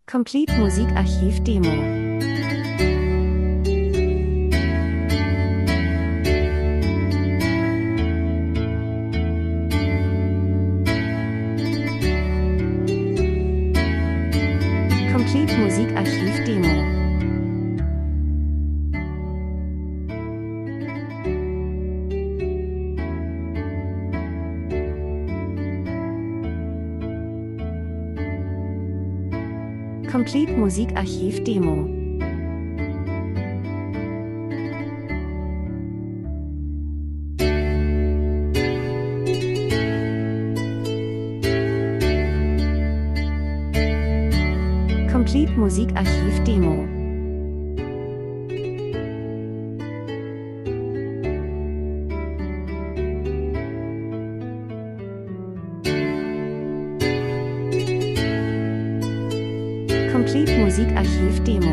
Complete Musikarchiv Demo. Complete Musikarchiv Demo. Complete Musikarchiv Demo. Complete Musikarchiv Demo. Complete Musikarchiv Demo.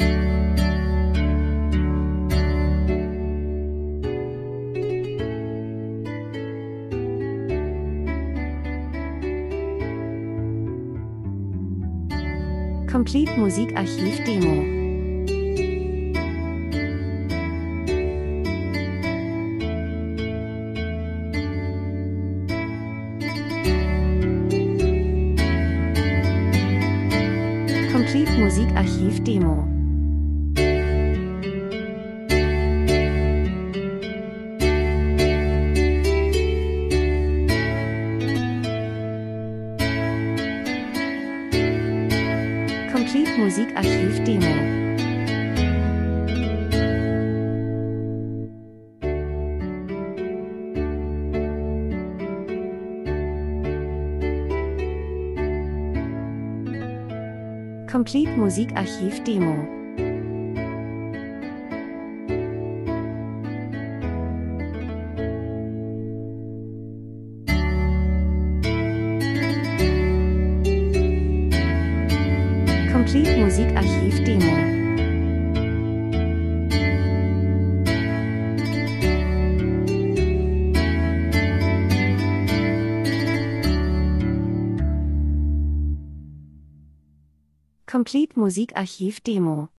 Complete Musikarchiv Demo. Complete Musikarchiv Demo. Complete Musikarchiv Demo. Complete Musikarchiv Demo. Complete Musikarchiv Demo. Complete Musikarchiv Demo.